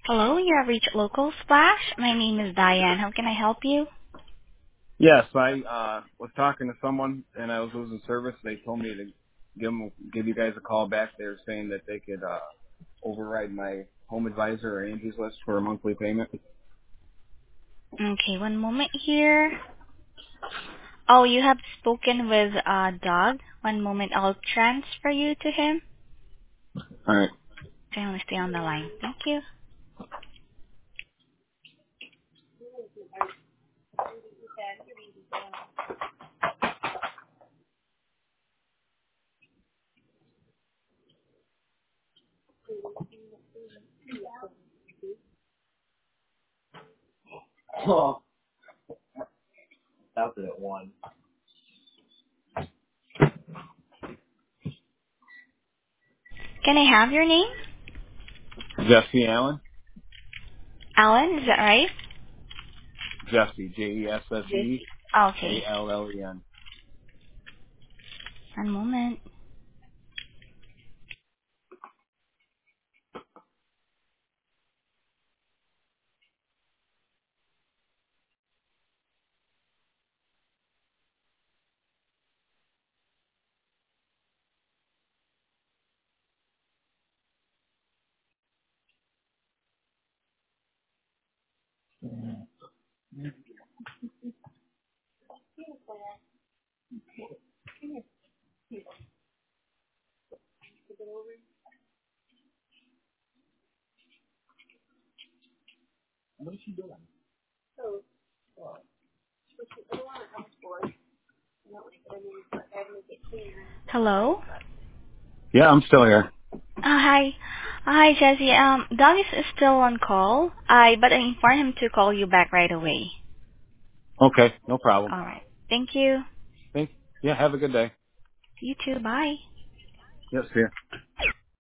Hello, you have reached Local Splash. My name is Diane. How can I help you? Yes, I was talking to someone and I was losing service. They told me to give you guys a call back. They were saying that they could override my home advisor or Angie's List for a monthly payment. Okay, one moment here. Oh, you have spoken with Doug. One moment, I'll transfer you to him. All right. Kindly stay on the line. Thank you. Oh, that's it at one. Can I have your name? Jesse Allen. Alan, is that right? Jesse, Jesse Okay, Allen. one moment. Hello? Yeah, I'm still here. Hi. Hi, Jesse. Doug is still on call. But I informed him to call you back right away. Okay, no problem. All right. Thank you. Thanks. Yeah, have a good day. You too. Bye. Yes, see ya.